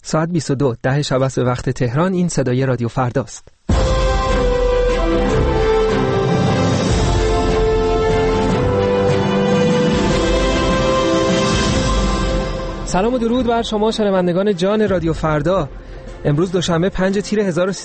ساعت 22 10 شب است به وقت تهران. این صدای رادیو فرداست. سلام و درود بر شما شنوندگان جان رادیو فردا. امروز دوشنبه 5 تیر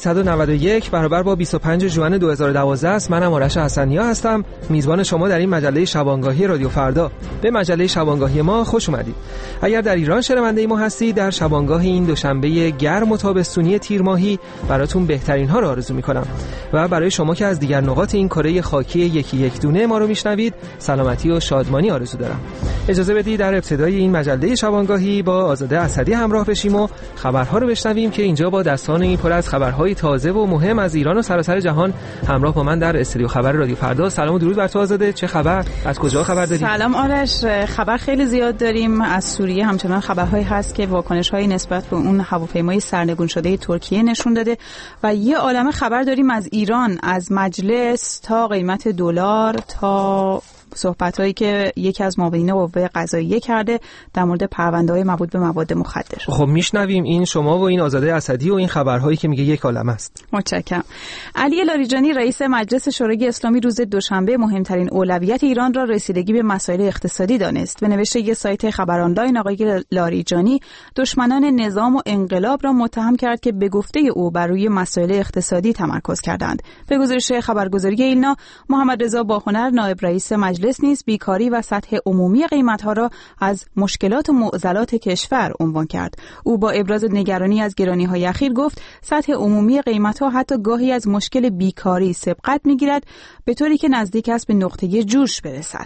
1391 برابر با 25 ژوئن 2012 است. منم آرش حسنیا هستم، میزبان شما در این مجله شبانگاهی رادیو فردا. به مجله شبانگاهی ما خوش اومدید. اگر در ایران شنونده ما هستید، در شبانگاه این دوشنبه گرم و تابستونی تیر ماهی براتون بهترین ها رو آرزو می‌کنم و برای شما که از دیگر نقاط این کره خاکی یکی یک دونه ما رو میشنوید، سلامتی و شادمانی آرزو دارم. اجازه بدید در ابتدای این مجله شبانگاهی با آزاده اسدی همراه بشیم و خبرها رو بشنویم که اینجا با دستان پر از خبرهای تازه و مهم از ایران و سراسر جهان همراه با من در استودیو خبر رادیو فردا. سلام و درود بر تو آزاده. چه خبر؟ از کجا خبر داری؟ سلام آرش. خبر خیلی زیاد داریم از سوریه. همچنان خبرهایی هست که واکنش‌های نسبت به اون هواپیمای سرنگون شده ترکیه نشون داده و یه عالمه خبر داریم از ایران، از مجلس تا قیمت دلار تا صحبتایی که یکی از معاونین قوه قضاییه کرده در مورد پرونده‌های مربوط به مواد مخدر. خب میشنویم این شما و این آزاده اسدی و این خبرهایی که میگه یک عالمه است. متشکرم. علی لاریجانی رئیس مجلس شورای اسلامی روز دوشنبه مهمترین اولویت ایران را رسیدگی به مسائل اقتصادی دانست. به نوشته یک سایت خبر آنلاین آقای لاریجانی دشمنان نظام و انقلاب را متهم کرد که به گفته او بر روی مسائل اقتصادی تمرکز کردند. به گزارش خبرگزاری ایلنا، محمد رضا باهنر نایب رئیس مجلس نیز بیکاری و سطح عمومی قیمت‌ها را از مشکلات و معضلات کشور عنوان کرد. او با ابراز نگرانی از گرانی‌های اخیر گفت سطح عمومی قیمت‌ها حتی گاهی از مشکل بیکاری سبقت می‌گیرد، به طوری که نزدیک است به نقطه جوش برسد.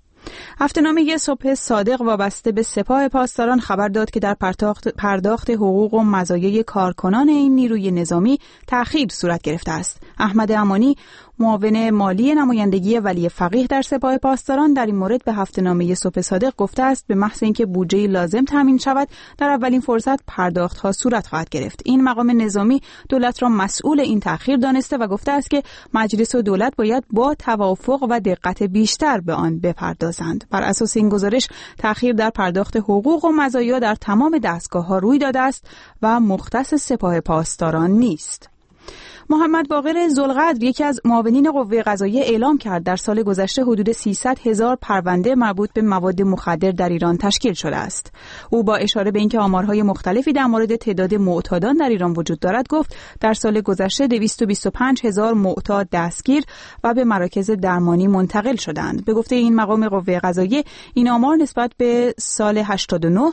هفته‌نامه صبح صادق وابسته به سپاه پاسداران خبر داد که در پرداخت حقوق و مزایای کارکنان این نیروی نظامی تأخیر صورت گرفته است. احمد امانی معاون مالی نمایندگی ولی فقیه در سپاه پاسداران در این مورد به هفته‌نامه صبح صادق گفته است به محض اینکه بودجه لازم تامین شود در اولین فرصت پرداخت‌ها صورت خواهد گرفت. این مقام نظامی دولت را مسئول این تأخیر دانسته و گفته است که مجلس و دولت باید با توافق و دقت بیشتر به آن بپردازند. بر اساس این گزارش تأخیر در پرداخت حقوق و مزایا در تمام دستگاه‌ها روی داده است و مختص سپاه پاسداران نیست. محمد باقر ذوالقدر یکی از معاونین قوه قضاییه اعلام کرد در سال گذشته حدود 300,000 پرونده مربوط به مواد مخدر در ایران تشکیل شده است. او با اشاره به اینکه آمارهای مختلفی در مورد تعداد معتادان در ایران وجود دارد گفت در سال گذشته 225,000 معتاد دستگیر و به مراکز درمانی منتقل شدند. به گفته این مقام قوه قضاییه این آمار نسبت به سال 89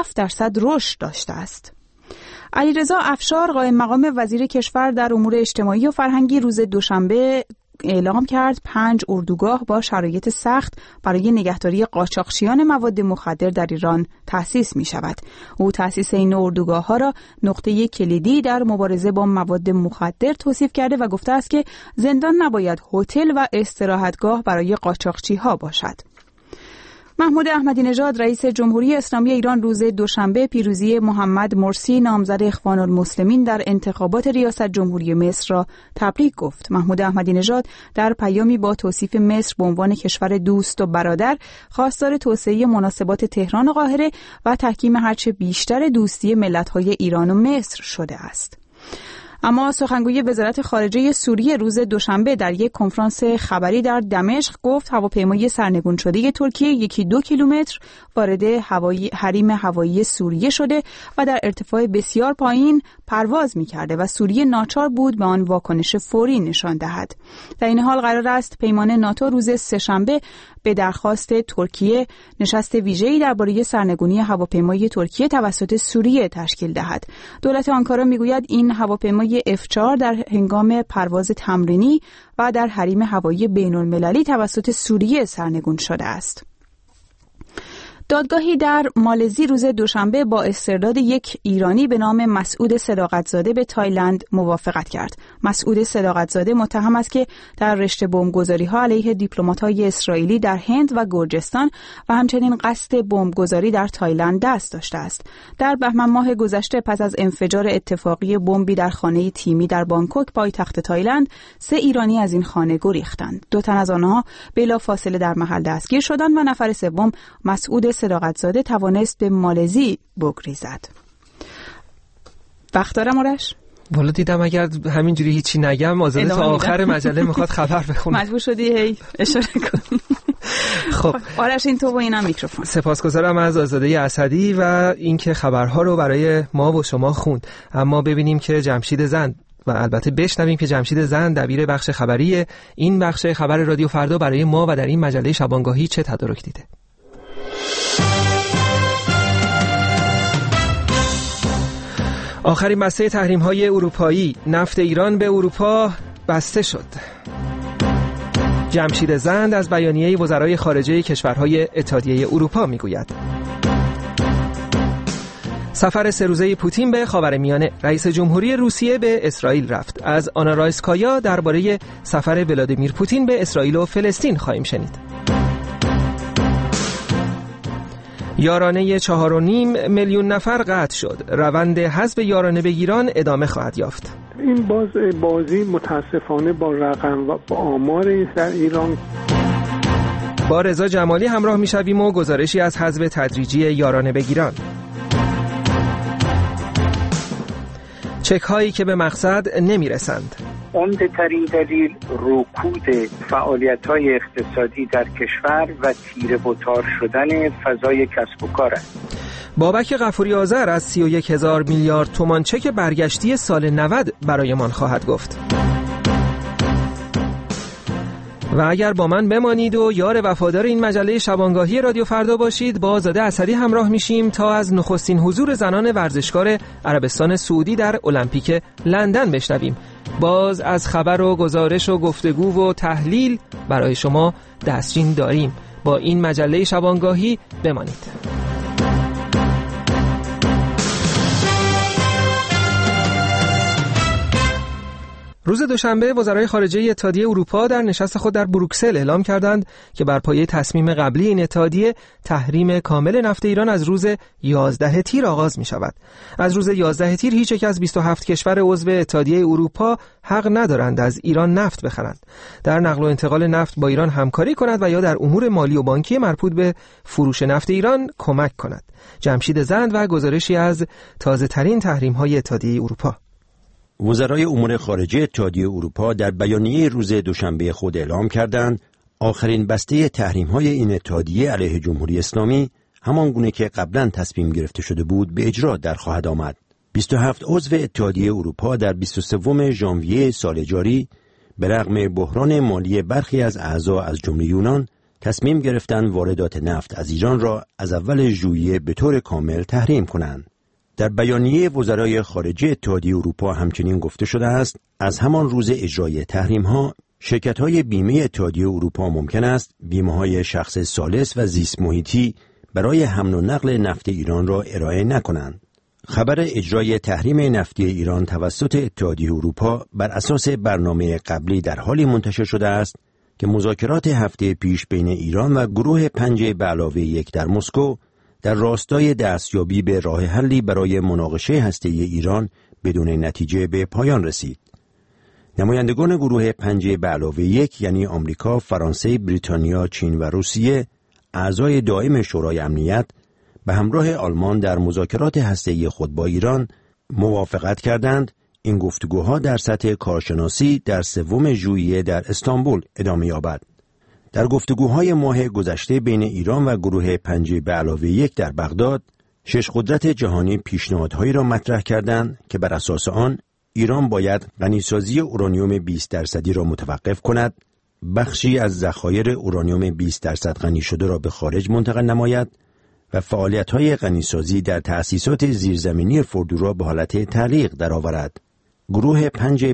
7% رشد داشته است. علیرضا افشار قائم مقام وزیر کشور در امور اجتماعی و فرهنگی روز دوشنبه اعلام کرد 5 اردوگاه با شرایط سخت برای نگهداری قاچاقچیان مواد مخدر در ایران تأسیس می شود. او تأسیس این اردوگاه ها را نقطه کلیدی در مبارزه با مواد مخدر توصیف کرده و گفته است که زندان نباید هتل و استراحتگاه برای قاچاقچی ها باشد. محمود احمدی نژاد رئیس جمهوری اسلامی ایران روز دوشنبه پیروزی محمد مرسی نامزد اخوان المسلمین در انتخابات ریاست جمهوری مصر را تبریک گفت. محمود احمدی نژاد در پیامی با توصیف مصر به عنوان کشور دوست و برادر خواستار توسعه مناسبات تهران و قاهره و تحکیم هرچه بیشتر دوستی ملت‌های ایران و مصر شده است. اما سخنگوی وزارت خارجه سوریه روز دوشنبه در یک کنفرانس خبری در دمشق گفت هواپیمای سرنگون شده ترکیه 1-2 کیلومتر وارد حریم هوایی سوریه شده و در ارتفاع بسیار پایین پرواز می‌کرده و سوریه ناچار بود به آن واکنش فوری نشان دهد. در این حال قرار است پیمان ناتو روز سه‌شنبه به درخواست ترکیه نشست ویژه‌ای درباره سرنگونی هواپیمای ترکیه توسط سوریه تشکیل دهد. دولت آنکارا میگوید این هواپیمای F4 در هنگام پرواز تمرینی و در حریم هوایی بین‌المللی توسط سوریه سرنگون شده است. دادگاهی در مالزی روز دوشنبه با استرداد یک ایرانی به نام مسعود صداقت‌زاده به تایلند موافقت کرد. مسعود صداقت‌زاده متهم است که در رشته بمبگذاری‌ها علیه دیپلمات‌های اسرائیلی در هند و گرجستان و همچنین قصد بمبگذاری در تایلند دست داشته است. در بهمن ماه گذشته پس از انفجار اتفاقی بمبی در خانه تیمی در بانکوک پایتخت تایلند 3 ایرانی از این خانه گریختند. 2 تن از آنها بلافاصله در محل دستگیر شدند و نفر سوم مسعود صداقت‌زاده توانست به مالزی بگریزد. وقت دارم آرش؟ والا دیدم اگر همینجوری هیچی نگم آزاده تا آخر مجله میخواد خبر بخونه. مجبور شدی هی اشاره کنی. خب آرش این تو با اینم میکروفون. سپاسگزارم از آزاده اسدی و اینکه خبرها رو برای ما و شما خوند. اما ببینیم که جمشید زند و البته بشنویم که جمشید زند دبیر بخش خبری این بخش خبر رادیو فردا برای ما و در این مجله شبانگاهی چه تدارک دیده. آخرین بسته تحریم‌های اروپایی، نفت ایران به اروپا بسته شد. جمشید زند از بیانیه وزرای خارجه کشورهای اتحادیه اروپا میگوید. سفر 3 روزه پوتین به خاورمیانه، رئیس جمهوری روسیه به اسرائیل رفت. از آنا رایسکایا درباره سفر ولادیمیر پوتین به اسرائیل و فلسطین خواهیم شنید. یارانه 4.5 میلیون نفر قطع شد. روند حذف یارانه به ایران ادامه خواهد یافت. این بازی متاسفانه با رقم و با آمار در ایران. با رضا جمالی همراه میشویم و گزارشی از حذف تدریجی یارانه به ایران. چک هایی که به مقصد نمیرسند. عمده‌ترین دلیل رکود فعالیت‌های اقتصادی در کشور و تیره و تار شدن فضای کسب و کار است. بابک غفوری آذر از 31,000 میلیارد تومان چک برگشتی سال 90 برایمان خواهد گفت. و اگر با من بمانید و یار وفادار این مجله شبانگاهی رادیو فردا باشید، با آزاده اسدی همراه میشیم تا از نخستین حضور زنان ورزشکار عربستان سعودی در المپیک لندن بشنویم. باز از خبر و گزارش و گفتگو و تحلیل برای شما دستچین داریم. با این مجله شبانگاهی بمانید. روز دوشنبه وزرای خارجه اتحادیه اروپا در نشست خود در بروکسل اعلام کردند که بر پایه تصمیم قبلی این اتحادیه تحریم کامل نفت ایران از روز 11 تیر آغاز می شود. از روز 11 تیر هیچ یک از 27 کشور عضو اتحادیه اروپا حق ندارند از ایران نفت بخرند، در نقل و انتقال نفت با ایران همکاری کند و یا در امور مالی و بانکی مربوط به فروش نفت ایران کمک کند. جمشید زند و گزارشی از تازه ترین تحریم های اتحادیه اروپا. وزرای امور خارجه اتحادیه اروپا در بیانیه روز دوشنبه خود اعلام کردند آخرین بسته تحریم‌های این اتحادیه علیه جمهوری اسلامی همان گونه که قبلا تصمیم گرفته شده بود به اجرا در خواهد آمد. 27 عضو اتحادیه اروپا در 23 ژانویه سال جاری به رغم بحران مالی برخی از اعضا از جمله یونان تصمیم گرفتند واردات نفت از ایران را از اول ژوئیه به طور کامل تحریم کنند. در بیانیه وزرای خارجه اتحادیه اروپا همچنین گفته شده است از همان روز اجرای تحریم‌ها شرکت‌های بیمه اتحادیه اروپا ممکن است بیمه‌های شخص ثالث و زیست محیطی برای حمل و نقل نفت ایران را ارائه نکنند. خبر اجرای تحریم نفتی ایران توسط اتحادیه اروپا بر اساس برنامه قبلی در حالی منتشر شده است که مذاکرات هفته پیش بین ایران و گروه 5+1 در مسکو در راستای دستیابی به راه حلی برای مناقشه هسته‌ای ایران بدون نتیجه به پایان رسید. نمایندگان گروه 5+1 یعنی آمریکا، فرانسه، بریتانیا، چین و روسیه، اعضای دائم شورای امنیت به همراه آلمان در مذاکرات هسته‌ای خود با ایران موافقت کردند این گفتگوها در سطح کارشناسی در 3 ژوئیه در استانبول ادامه یابد. در گفتگوهای ماه گذشته بین ایران و گروه 5+1 در بغداد، 6 قدرت جهانی پیشنهادهایی را مطرح کردند که بر اساس آن ایران باید غنیسازی اورانیوم 20% را متوقف کند، بخشی از ذخایر اورانیوم 20% غنی شده را به خارج منتقل نماید و فعالیت‌های غنیسازی در تأسیسات زیرزمینی فردو را به حالت تعلیق درآورد. گروه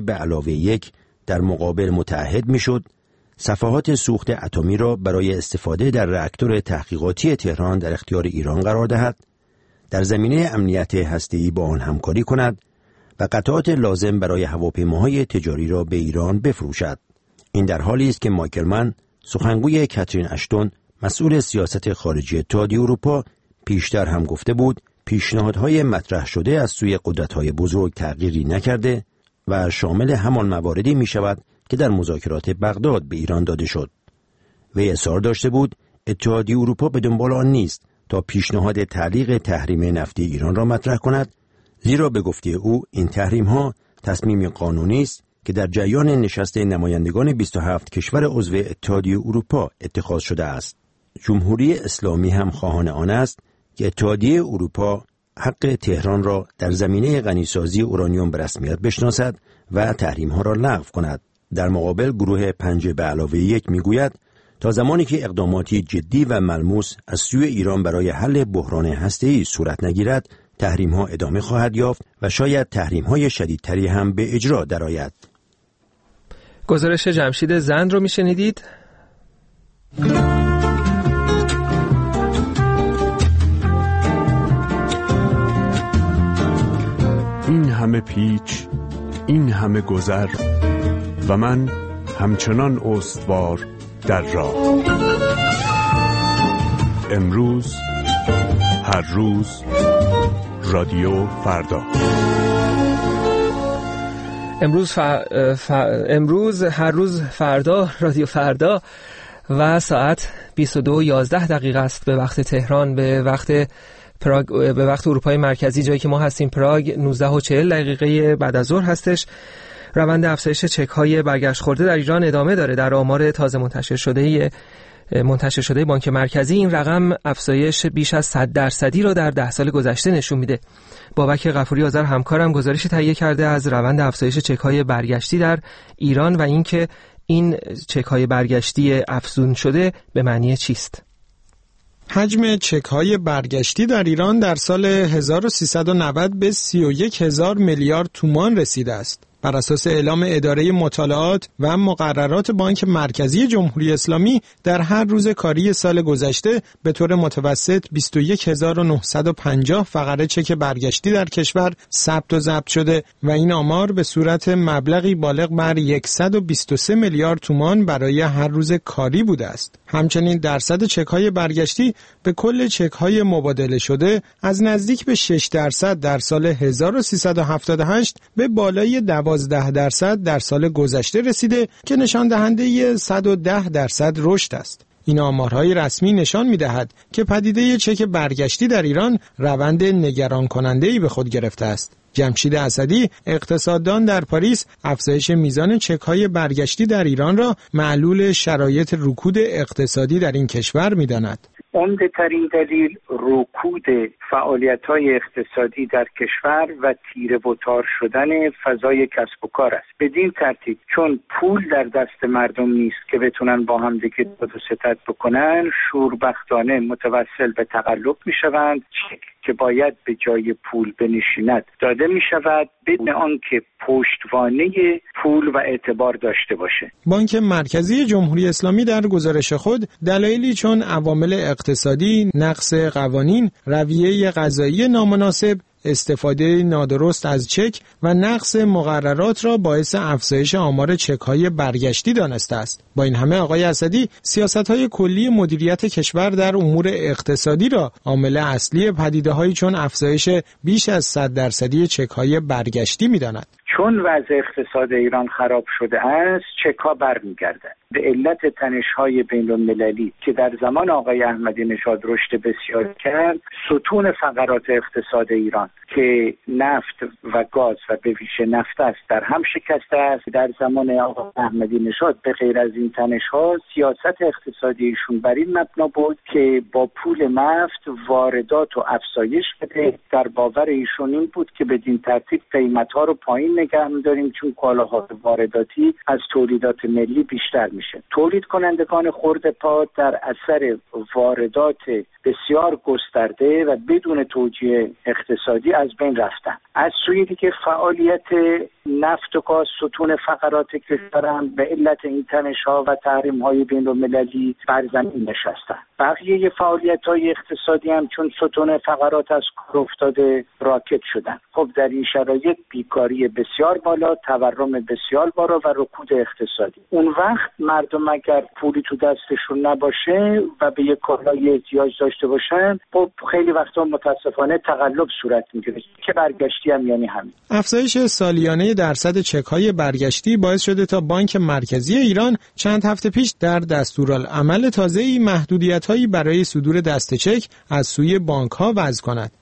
5+1 در مقابل متعهد می‌شد صفحات سوخت اتمی را برای استفاده در راکتور تحقیقاتی تهران در اختیار ایران قرار دهد، در زمینه امنیت هسته‌ای با آن همکاری کند و قطعات لازم برای هواپیماهای تجاری را به ایران بفروشد. این در حالی است که مایکل من، سخنگوی کاترین اشتون، مسئول سیاست خارجی اتحادیه اروپا، پیشتر هم گفته بود پیشنهادهای مطرح شده از سوی قدرت‌های بزرگ تغییری نکرده و شامل همان مواردی می‌شود که در مذاکرات بغداد به ایران داده شد. وی اصرار داشته بود اتحادیه اروپا به دنبال آن نیست تا پیشنهاد تعلیق تحریم نفتی ایران را مطرح کند، زیرا به گفته او این تحریم‌ها تصمیم قانونی است که در جریان نشست نمایندگان 27 کشور عضو اتحادیه اروپا اتخاذ شده است. جمهوری اسلامی هم خواهان آن است که اتحادیه اروپا حق تهران را در زمینه غنیسازی اورانیوم به رسمیت بشناسد و تحریم‌ها را لغو کند. در مقابل گروه 5+1 میگوید تا زمانی که اقداماتی جدی و ملموس از سوی ایران برای حل بحران هسته‌ای صورت نگیرد، تحریم‌ها ادامه خواهد یافت و شاید تحریم‌های شدیدتری هم به اجرا درآید. گزارش جمشید زند رو میشنیدید. این همه پیچ، این همه گذر و من همچنان استوار در راه. امروز، هر روز، رادیو فردا. امروز هر روز فردا، رادیو فردا و ساعت 22:11 است به وقت تهران، به وقت پراگ، به وقت اروپای مرکزی جایی که ما هستیم پراگ 19:40 بعد از ظهر هستش. روند افزایش چک‌های برگشت خورده در ایران ادامه داره. در آمار تازه منتشر شده بانک مرکزی این رقم افزایش بیش از 100% را در 10 سال گذشته نشون میده. بابک غفوری آذر همکارم گزارشی تهیه کرده از روند افزایش چک‌های برگشتی در ایران و اینکه این چک‌های برگشتی افزون شده به معنی چیست. حجم چک‌های برگشتی در ایران در سال 1390 به 31,000 میلیارد تومان رسیده است. بر اساس اعلام اداره مطالعات و مقررات بانک مرکزی جمهوری اسلامی در هر روز کاری سال گذشته به طور متوسط 21,950 فقره چک برگشتی در کشور ثبت و ضبط شده و این آمار به صورت مبلغی بالغ بر 123 میلیارد تومان برای هر روز کاری بوده است. همچنین درصد چک‌های برگشتی به کل چک‌های مبادله شده از نزدیک به 6% در سال 1378 به بالای 12% در سال گذشته رسیده که نشان دهنده 110% رشد است. این آمارهای رسمی نشان می‌دهد که پدیده چک برگشتی در ایران روند نگران کننده‌ای به خود گرفته است. جمشید اسدی، اقتصاددان در پاریس، افزایش میزان چک‌های برگشتی در ایران را معلول شرایط رکود اقتصادی در این کشور می‌داند. عمده‌ترین دلیل رکود فعالیت‌های اقتصادی در کشور و تیره و تار شدن فضای کسب و کار است. بدین ترتیب چون پول در دست مردم نیست که بتونن با هم دیگه داد و ستد بکنن، شوربختانه متوسل به تقلب می‌شوند. چک که باید به جای پول بنشیند داده می‌شود بدون آنکه پشتوانه پول و اعتبار داشته باشه. بانک مرکزی جمهوری اسلامی در گزارش خود دلایلی چون عوامل اقتصادی، نقض قوانین، رویه قضایی نامناسب، استفاده نادرست از چک و نقض مقررات را باعث افزایش آمار چک‌های برگشتی دانسته است. با این همه آقای اسدی سیاست‌های کلی مدیریت کشور در امور اقتصادی را عامل اصلی پدیده‌هایی چون افزایش بیش از 100% چک‌های برگشتی می‌داند. چون وضع اقتصاد ایران خراب شده است، چک‌ها برمیگردند. به علت تنش‌های بین‌المللی که در زمان آقای احمدی نژاد رشد بسیار کرد، ستون فقرات اقتصاد ایران که نفت و گاز و به ویژه نفت است در هم شکسته است. در زمان آقای احمدی نژاد به غیر از این تنش‌ها سیاست اقتصادی ایشون بر این مبنا بود که با پول نفت واردات و افزایش بده. در باور ایشون این بود که بدین ترتیب قیمت‌ها رو پایین نگه می‌داریم چون کالاهای وارداتی از تولیدات ملی بیشتر میشه. تولید کنندگان خرد پا در اثر واردات بسیار گسترده و بدون توجیه اقتصادی از بین رفتن. از سوی دیگه فعالیت نفت و گاز ستون فقرات کشور هم به علت این تنش‌ها و تحریم‌های بین‌المللی بر زمین نشستن. بقیه فعالیت‌های اقتصادی هم چون ستون فقرات از کار افتاده راکد شدن. خب در این شرایط بیکاری بسیار بالا، تورم بسیار بالا و رکود اقتصادی. اون وقت مردم اگر پولی تو دستشون نباشه و به یک کالای احتیاج داشته باشن، خب خیلی وقتا متاسفانه تقلب صورت میگیره که برگشتی هم یعنی همین. افزایش سالیانه درصد چک‌های برگشتی باعث شده تا بانک مرکزی ایران چند هفته پیش در دستورالعمل تازه‌ای محدودیت‌هایی برای صدور دست چک از سوی بانک‌ها وضع کند.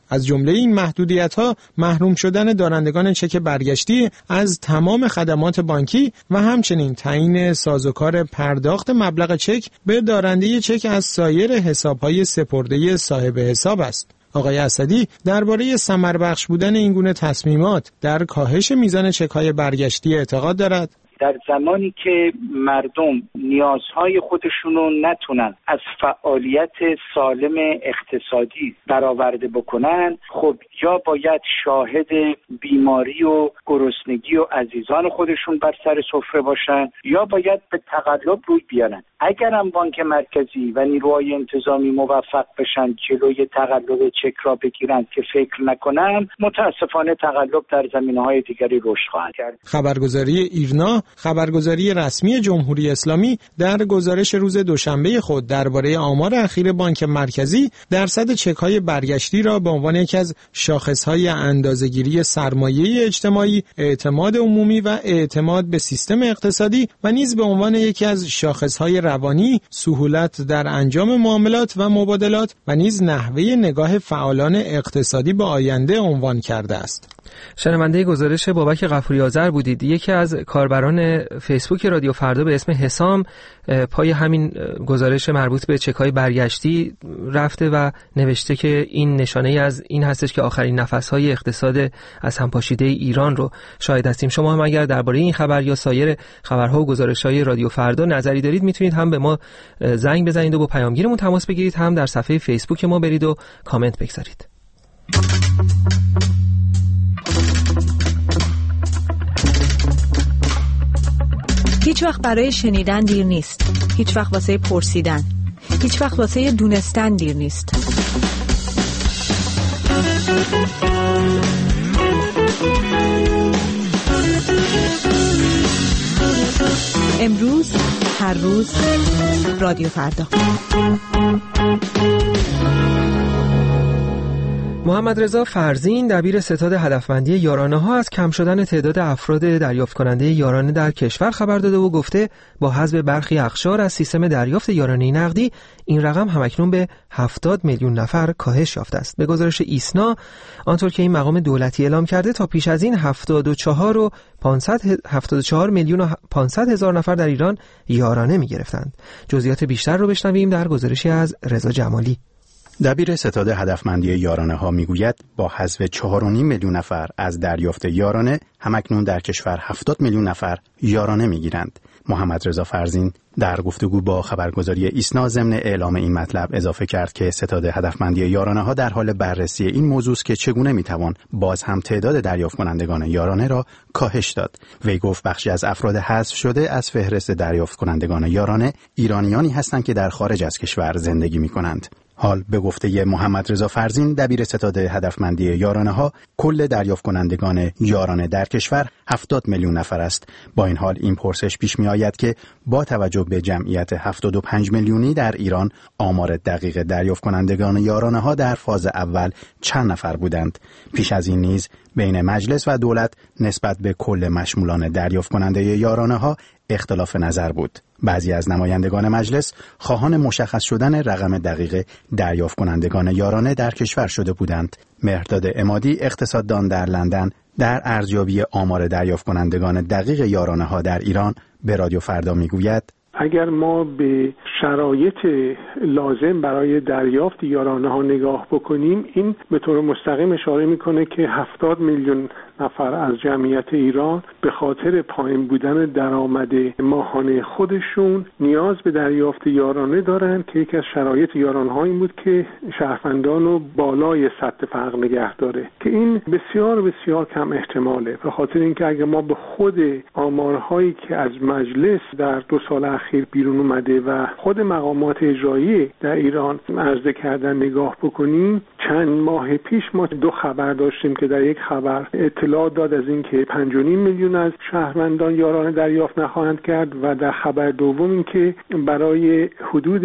از جمله این محدودیت‌ها محروم شدن دارندگان چک برگشتی از تمام خدمات بانکی و همچنین تعیین سازوکار پرداخت مبلغ چک به دارنده چک از سایر حساب‌های سپرده صاحب حساب است. آقای اسدی درباره ثمربخش بودن این گونه تصمیمات در کاهش میزان چک‌های برگشتی اعتقاد دارد. در زمانی که مردم نیازهای خودشونو نتونن از فعالیت سالم اقتصادی برآورده بکنن، خب یا باید شاهد بیماری و گرسنگی و عزیزان خودشون بر سر سفره باشن یا باید به تقلب روی بیارن. اگر هم بانک مرکزی و نیروهای انتظامی موفق بشن جلوی تقلب چک را بگیرن که فکر نکنن، متاسفانه تقلب در زمینه‌های دیگری رشد خواهد کرد. خبرگزاری ایرنا، خبرگزاری رسمی جمهوری اسلامی، در گزارش روز دوشنبه خود درباره آمار اخیر بانک مرکزی درصد چک‌های برگشتی را به عنوان یکی از شاخص‌های اندازه‌گیری سرمایه اجتماعی، اعتماد عمومی و اعتماد به سیستم اقتصادی و نیز به عنوان یکی از شاخص‌های روانی، سهولت در انجام معاملات و مبادلات و نیز نحوه نگاه فعالان اقتصادی به آینده عنوان کرده است. شنونده گزارش بابک غفوری آذر بودید. یکی از کاربران فیسبوک رادیو فردا به اسم حسام پای همین گزارش مربوط به چک‌های برگشتی رفته و نوشته که این نشانه از این هستش که آخرین نفس‌های اقتصاد از هم پاشیده ایران رو شاهد هستیم. شما هم اگر درباره این خبر یا سایر خبرها و گزارش‌های رادیو فردا نظری دارید میتونید هم به ما زنگ بزنید و با پیامگیرمون تماس بگیرید، هم در صفحه فیسبوک ما برید و کامنت بگذارید. هیچ وقت برای شنیدن دیر نیست. هیچ وقت واسه پرسیدن. هیچ وقت واسه دونستن دیر نیست. امروز، هر روز، رادیو فردا. محمد رضا فرزین دبیر ستاد هدفمندی یارانه ها از کم شدن تعداد افراد دریافت کننده یارانه در کشور خبر داده و گفته با حذف برخی اقشار از سیستم دریافت یارانه نقدی این رقم همکنون به 70 میلیون نفر کاهش یافته است. به گزارش ایسنا، آنطور که این مقام دولتی اعلام کرده تا پیش از این 74 میلیون و 500 هزار نفر در ایران یارانه می گرفتند. جزئیات بیشتر رو بشنویم در گزارشی از رضا جمالی. دبیر ستاد هدفمندی یارانه ها میگوید با حذف 4.5 میلیون نفر از دریافت یارانه همکنون در کشور 70 میلیون نفر یارانه میگیرند. محمد رضا فرزین در گفتگو با خبرگزاری ایسنا ضمن اعلام این مطلب اضافه کرد که ستاد هدفمندی یارانه ها در حال بررسی این موضوع است که چگونه میتوان باز هم تعداد دریافت کنندگان یارانه را کاهش داد. وی گفت بخشی از افراد حذف شده از فهرست دریافت کنندگان یارانه ایرانیانی هستند که در خارج از کشور زندگی میکنند. حال به گفته محمد رضا فرزین دبیر ستاد هدفمندی یارانه ها کل دریافت کنندگان یارانه در کشور 70 میلیون نفر است. با این حال این پرسش پیش می آید که با توجه به جمعیت 75 میلیونی در ایران آمار دقیق دریافت کنندگان یارانه ها در فاز اول چند نفر بودند؟ پیش از این نیز بین مجلس و دولت نسبت به کل مشمولان دریافت کننده یارانه ها اختلاف نظر بود. بعضی از نمایندگان مجلس خواهان مشخص شدن رقم دقیق دریافت کنندگان یارانه در کشور شده بودند. مهرداد عمادی اقتصاددان در لندن در ارزیابی آمار دریافت کنندگان دقیق یارانه ها در ایران به رادیو فردا میگوید اگر ما به شرایط لازم برای دریافت یارانه ها نگاه بکنیم، این به طور مستقیم اشاره میکنه که 70 میلیون نفر از جمعیت ایران به خاطر پایین بودن درآمد ماهانه خودشون نیاز به دریافت یارانه دارن که یکی از شرایط یارانه ها این بود که شهروندان رو بالای سطح فقر نگه داره، که این بسیار بسیار کم احتماله، به خاطر اینکه اگه ما به خود آمارهایی که از مجلس در 2 سال اخیر بیرون اومده و خود مقامات اجرایی در ایران عرضه کردن نگاه بکنیم، چند ماه پیش ما 2 خبر داشتیم که در یک خبر اطلاع داد از این که 5.5 میلیون از شهروندان یارانه دریافت نخواهند کرد و در خبر دوم این که برای حدود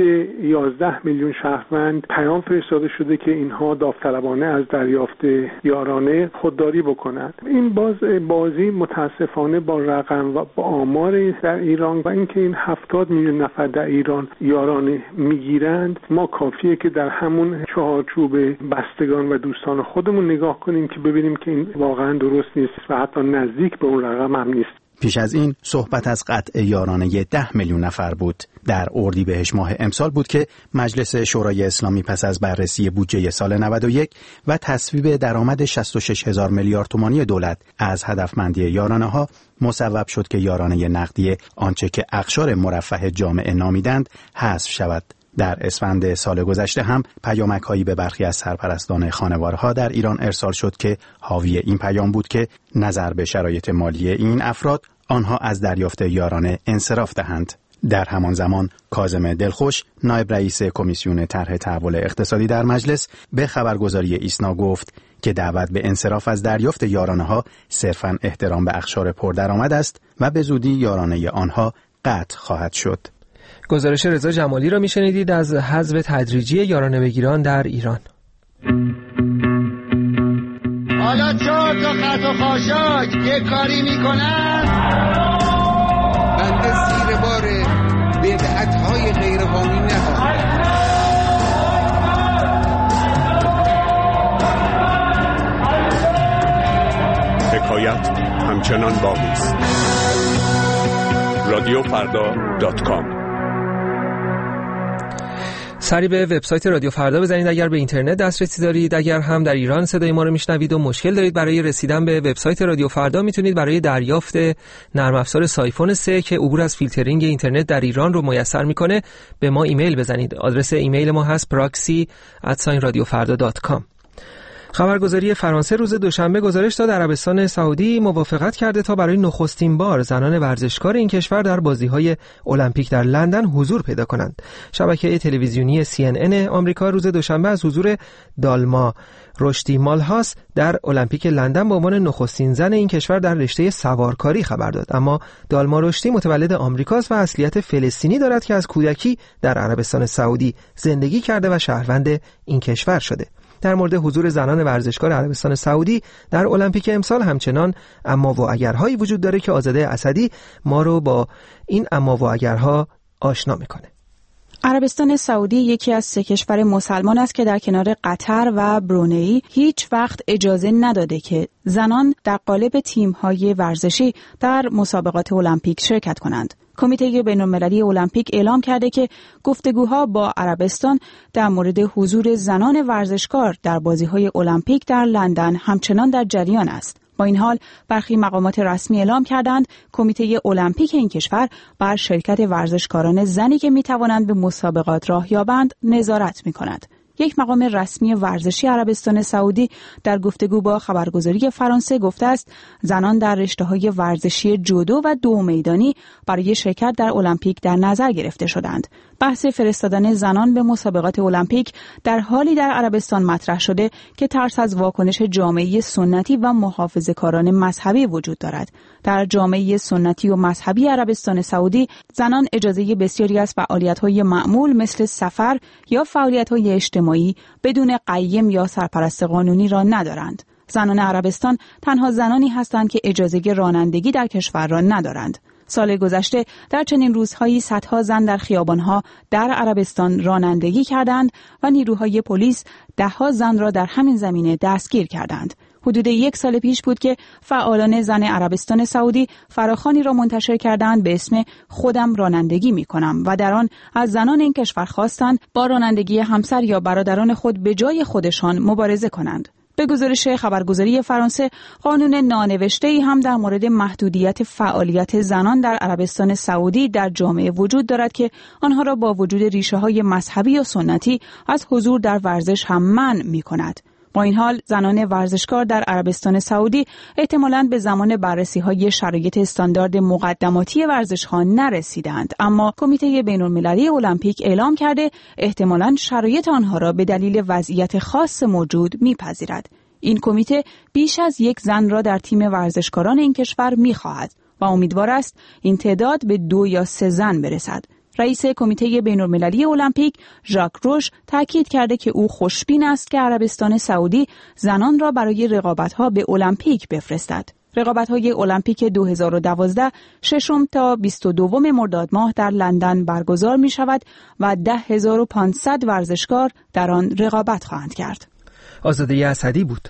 11 میلیون شهروند پیام فرستاده شده که اینها داوطلبانه از دریافت یارانه خودداری بکنند. این بازی متاسفانه با رقم و با آمار در ایران و اینکه این 70 میلیون نفر در ایران یارانه میگیرند، ما کافیه که در همون چارچوب بستگان و دوستان خودمون نگاه کنیم که ببینیم که این واقعا درست نیست و حتی نزدیک به اون رقم هم نیست. پیش از این صحبت از قطع یارانه 10 میلیون نفر بود. در اردیبهشت ماه امسال بود که مجلس شورای اسلامی پس از بررسی بودجه سال 91 و تصویب درآمد 66,000 میلیارد تومانی دولت از هدفمندی یارانه‌ها مصوب شد که یارانه نقدی آنچه که اقشار مرفه جامعه نامیدند حذف شود. در اسفند سال گذشته هم پیامک‌هایی به برخی از سرپرستان خانوارها در ایران ارسال شد که حاوی این پیام بود که نظر به شرایط مالی این افراد آنها از دریافت یارانه انصراف دهند. در همان زمان کاظم دلخوش نایب رئیس کمیسیون طرح تحول اقتصادی در مجلس به خبرگزاری ایسنا گفت که دعوت به انصراف از دریافت یارانه‌ها صرفاً احترام به اقشار پردرآمد است و به زودی یارانه آنها قطع خواهد شد. گزارش رضا جمالی را میشنیدید از حذف تدریجی یارانه بگیران در ایران. حالا 4 تا خط و خاشاک یک کاری میکنن بنده زیر بار بدعت‌های غیرقانونی نخواهد. حکایت همچنان باقی است. رادیوفردا.com سری به وبسایت رادیو فردا بزنید اگر به اینترنت دسترسی دارید. اگر هم در ایران صدای ما رو میشنوید و مشکل دارید برای رسیدن به وبسایت رادیو فردا، میتونید برای دریافت نرم افزار سایفون 3 که عبور از فیلترینگ اینترنت در ایران رو میسر میکنه به ما ایمیل بزنید. آدرس ایمیل ما هست proxy@radiofarda.com. خبرگزاری فرانسه روز دوشنبه گزارش داد عربستان سعودی موافقت کرده تا برای نخستین بار زنان ورزشکار این کشور در بازی‌های المپیک در لندن حضور پیدا کنند. شبکه تلویزیونی CNN آمریکا روز دوشنبه از حضور دالما رشدی مالهاس در المپیک لندن به عنوان نخستین زن این کشور در رشته سوارکاری خبر داد. اما دالما رشدی متولد آمریکاست و اصلیت فلسطینی دارد که از کودکی در عربستان سعودی زندگی کرده و شهروند این کشور شده. در مورد حضور زنان ورزشکار عربستان سعودی در المپیک امسال همچنان اما و اگرهایی وجود داره که آزاده اسدی ما رو با این اما و اگرها آشنا میکنه. عربستان سعودی یکی از 3 کشور مسلمان است که در کنار قطر و برونئی هیچ وقت اجازه نداده که زنان در قالب تیم‌های ورزشی در مسابقات المپیک شرکت کنند. کمیته بین‌المللی المپیک اعلام کرده که گفتگوها با عربستان در مورد حضور زنان ورزشکار در بازی‌های المپیک در لندن همچنان در جریان است. با این حال برخی مقامات رسمی اعلام کردند کمیته المپیک این کشور بر شرکت ورزشکاران زنی که می‌توانند به مسابقات راه یابند نظارت می‌کند. یک مقام رسمی ورزشی عربستان سعودی در گفتگو با خبرگزاری فرانسه گفته است زنان در رشته‌های ورزشی جودو و 2 میدانی برای شرکت در المپیک در نظر گرفته شدند. بحث فرستادن زنان به مسابقات المپیک در حالی در عربستان مطرح شده که ترس از واکنش جامعه سنتی و محافظه‌کاران مذهبی وجود دارد. در جامعه سنتی و مذهبی عربستان سعودی زنان اجازه بسیاری از فعالیت‌های معمول مثل سفر یا فعالیت‌های اجتماعی بدون قیم یا سرپرست قانونی را ندارند. زنان عربستان تنها زنانی هستند که اجازه رانندگی در کشور را ندارند. سال گذشته در چنین روزهایی صدها زن در خیابانها در عربستان رانندگی کردند و نیروهای پلیس ده‌ها زن را در همین زمینه دستگیر کردند. حدود 1 سال پیش بود که فعالان زن عربستان سعودی فراخوانی را منتشر کردند به اسم خودم رانندگی می‌کنم و در آن از زنان این کشور خواستند با رانندگی همسر یا برادران خود به جای خودشان مبارزه کنند. به گزارش خبرگزاری فرانسه، قانون نانوشته‌ای هم در مورد محدودیت فعالیت زنان در عربستان سعودی در جامعه وجود دارد که آنها را با وجود ریشه‌های مذهبی و سنتی از حضور در ورزش هم منع می‌کند. با این حال زنان ورزشکار در عربستان سعودی احتمالاً به زمان بررسی‌های شرایط استاندارد مقدماتی ورزش‌ها نرسیدند، اما کمیته بین‌المللی المپیک اعلام کرده احتمالاً شرایط آنها را به دلیل وضعیت خاص موجود می‌پذیرد. این کمیته بیش از 1 زن را در تیم ورزشکاران این کشور می‌خواهد و امیدوار است این تعداد به 2 یا 3 زن برسد. رئیس کمیته بین‌المللی المپیک ژاک روش تاکید کرده که او خوشبین است که عربستان سعودی زنان را برای رقابت‌ها به المپیک بفرستد. رقابت‌های المپیک 2012 ششم تا 22 مرداد ماه در لندن برگزار می‌شود و 10,500 ورزشکار در آن رقابت خواهند کرد. آزاده اسدی بود.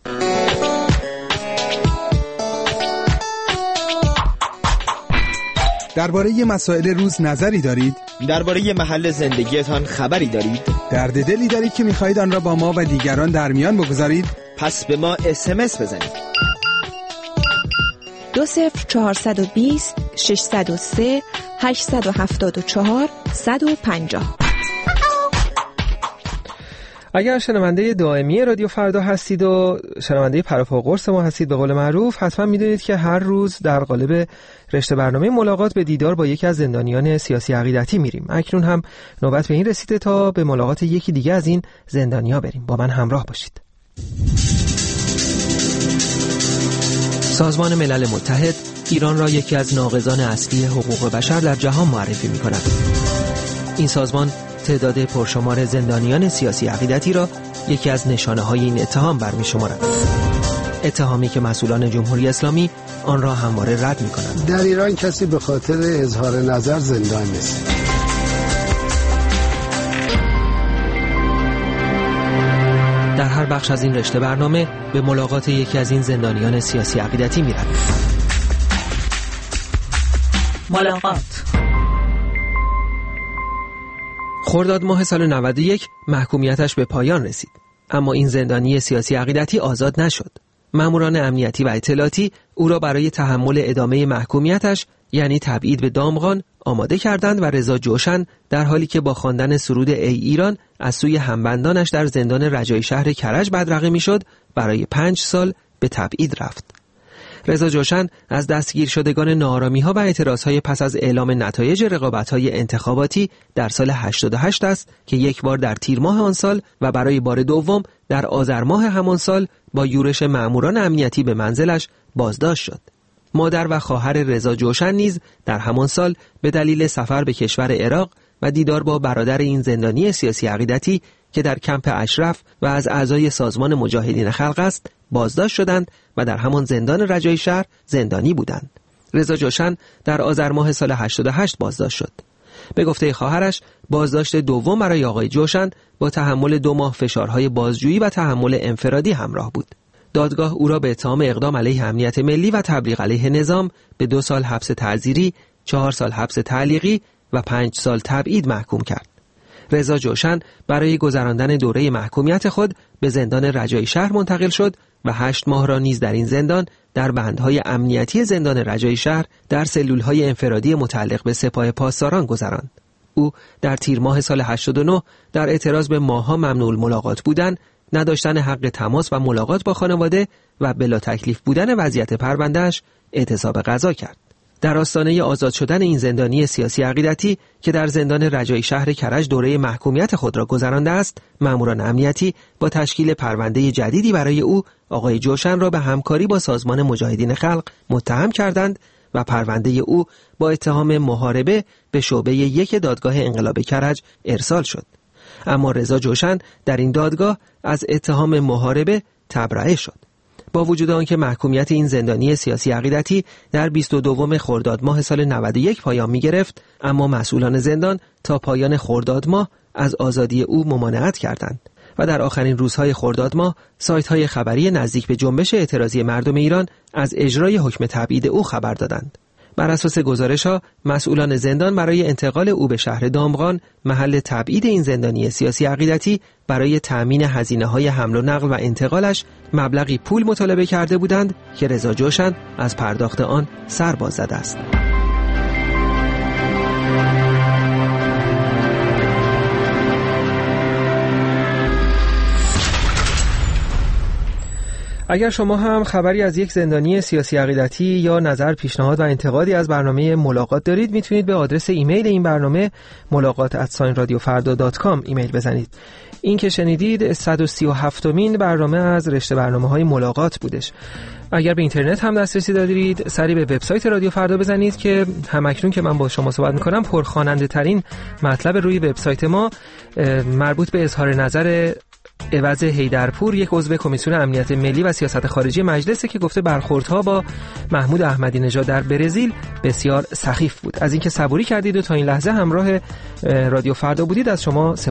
درباره مسائل روز نظری دارید؟ درباره محل زندگیتان خبری دارید؟ درد دلی دارید که می‌خواهید آن را با ما و دیگران در میان بگذارید؟ پس به ما SMS بزنید. 20420 603 874 150. اگر شنونده دائمی رادیو فردا هستید و شنونده پرپا قرص ما هستید به قول معروف، حتما میدونید که هر روز در قالب رشته برنامه ملاقات به دیدار با یکی از زندانیان سیاسی عقیدتی میریم. اکنون هم نوبت به این رسیده تا به ملاقات یکی دیگه از این زندانیا بریم. با من همراه باشید. سازمان ملل متحد ایران را یکی از ناقضان اصلی حقوق بشر در جهان معرفی می‌کند. این سازمان تعداد پرشمار زندانیان سیاسی عقیدتی را یکی از نشانه‌های این اتهام برمی‌شمارد. اتهامی که مسئولان جمهوری اسلامی آن را همواره رد می‌کنند. در ایران کسی به خاطر اظهار نظر زندان نیست. در هر بخش از این رشته برنامه به ملاقات یکی از این زندانیان سیاسی عقیدتی می‌رویم. ملاقات. خرداد ماه سال 91 محکومیتش به پایان رسید، اما این زندانی سیاسی عقیدتی آزاد نشد. ماموران امنیتی و اطلاعاتی او را برای تحمل ادامه محکومیتش یعنی تبعید به دامغان آماده کردند و رضا جوشن در حالی که با خواندن سرود ای ایران از سوی همبندانش در زندان رجایی شهر کرج بدرقه میشد برای 5 سال به تبعید رفت. رضا جوشن از دستگیر شدگان ناآرامی‌ها و اعتراض‌های پس از اعلام نتایج رقابت‌های انتخاباتی در سال 88 است که یک بار در تیر ماه آن سال و برای بار دوم در آذر ماه همان سال با یورش مأموران امنیتی به منزلش بازداشت شد. مادر و خواهر رضا جوشن نیز در همان سال به دلیل سفر به کشور عراق و دیدار با برادر این زندانی سیاسی عقیدتی که در کمپ اشرف و از اعضای سازمان مجاهدین خلق است بازداشت شدند و در همان زندان رجایی شهر زندانی بودند. رضا جوشن در آذر ماه سال 88 بازداشت شد. به گفته خواهرش بازداشت دوم برای آقای جوشن با تحمل 2 ماه فشارهای بازجویی و تحمل انفرادی همراه بود. دادگاه او را به اتهام اقدام علیه امنیت ملی و تبلیغ علیه نظام به 2 سال حبس تعزیری، 4 سال حبس تعلیقی و 5 سال تبعید محکوم کرد. رضا جوشن برای گذراندن دوره محکومیت خود به زندان رجایی شهر منتقل شد و 8 ماه را نیز در این زندان در بندهای امنیتی زندان رجایی شهر در سلولهای انفرادی متعلق به سپاه پاسداران گذراند. او در تیر ماه سال 89 در اعتراض به ماه‌ها ممنوع الملاقات بودن، نداشتن حق تماس و ملاقات با خانواده و بلا تکلیف بودن وضعیت پروندهش اعتصاب غذا کرد. در آستانه آزاد شدن این زندانی سیاسی عقیدتی که در زندان رجایی شهر کرج دوره محکومیت خود را گذرانده است، ماموران امنیتی با تشکیل پرونده جدیدی برای او آقای جوشن را به همکاری با سازمان مجاهدین خلق متهم کردند و پرونده او با اتهام محاربه به شعبه 1 دادگاه انقلاب کرج ارسال شد. اما رضا جوشن در این دادگاه از اتهام محاربه تبرئه شد. با وجود آنکه محکومیت این زندانی سیاسی عقیدتی در 22 خرداد ماه سال 91 پایان می گرفت، اما مسئولان زندان تا پایان خرداد ماه از آزادی او ممانعت کردند و در آخرین روزهای خرداد ماه سایت‌های خبری نزدیک به جنبش اعتراضی مردم ایران از اجرای حکم تبعید او خبر دادند. بر اساس گزارش‌ها مسئولان زندان برای انتقال او به شهر دامغان محل تبعید این زندانی سیاسی عقیدتی برای تأمین هزینه‌های حمل و نقل و انتقالش مبلغی پول مطالبه کرده بودند که رضا جوشن از پرداخت آن سر باز زده است. اگر شما هم خبری از یک زندانی سیاسی عقیدتی یا نظر، پیشنهاد و انتقادی از برنامه ملاقات دارید، میتونید به آدرس ایمیل این برنامه ملاقات@radiofarda.com ایمیل بزنید. این که شنیدید 137مین برنامه از رشته برنامه‌های ملاقات بودش. اگر به اینترنت هم دسترسی دارید، سری به وبسایت رادیو فردا بزنید که همکنون که من با شما صحبت می‌کنم پرخواننده ترین مطلب روی وبسایت ما مربوط به اظهار نظر عوض حیدرپور، یک عضو کمیسیون امنیت ملی و سیاست خارجی مجلسه که گفته برخوردها با محمود احمدی نژاد در برزیل بسیار سخیف بود. از اینکه صبوری کردید و تا این لحظه همراه رادیو فردا بودید از شما